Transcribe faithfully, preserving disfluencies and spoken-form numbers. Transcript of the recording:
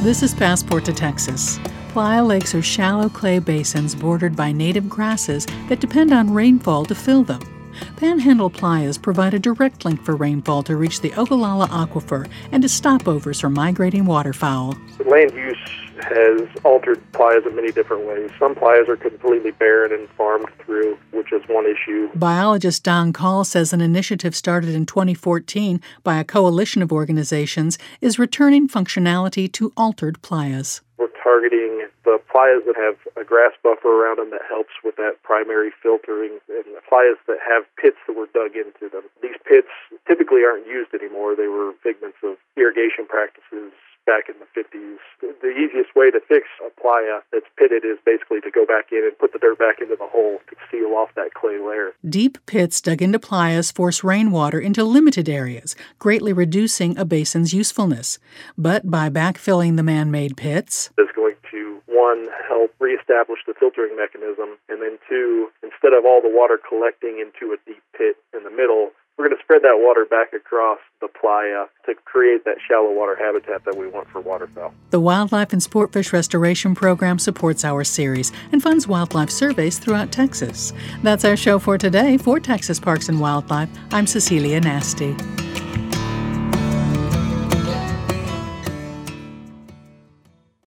This is Passport to Texas. Playa lakes are shallow clay basins bordered by native grasses that depend on rainfall to fill them. Panhandle playas provide a direct link for rainfall to reach the Ogallala Aquifer and as stopovers for migrating waterfowl. Land use has altered playas in many different ways. Some playas are completely barren and farmed through, which is one issue. Biologist Don Call says an initiative started in twenty fourteen by a coalition of organizations is returning functionality to altered playas. We're targeting the playas that have a grass buffer around them that helps with that primary filtering, and the playas that have pits that were dug into them. These pits typically aren't used anymore. They were figments of irrigation practices back in the fifties. The easiest way to fix a playa that's pitted is basically to go back in and put the dirt back into the hole to seal off that clay layer. Deep pits dug into playas force rainwater into limited areas, greatly reducing a basin's usefulness. But by backfilling the man-made pits, it's going to, one, help reestablish the filtering mechanism, and then two, instead of all the water collecting into a deep pit in the middle, we're going to spread that water back across the playa to create that shallow water habitat that we want for waterfowl. The Wildlife and Sportfish Restoration Program supports our series and funds wildlife surveys throughout Texas. That's our show for today. For Texas Parks and Wildlife, I'm Cecilia Nasty.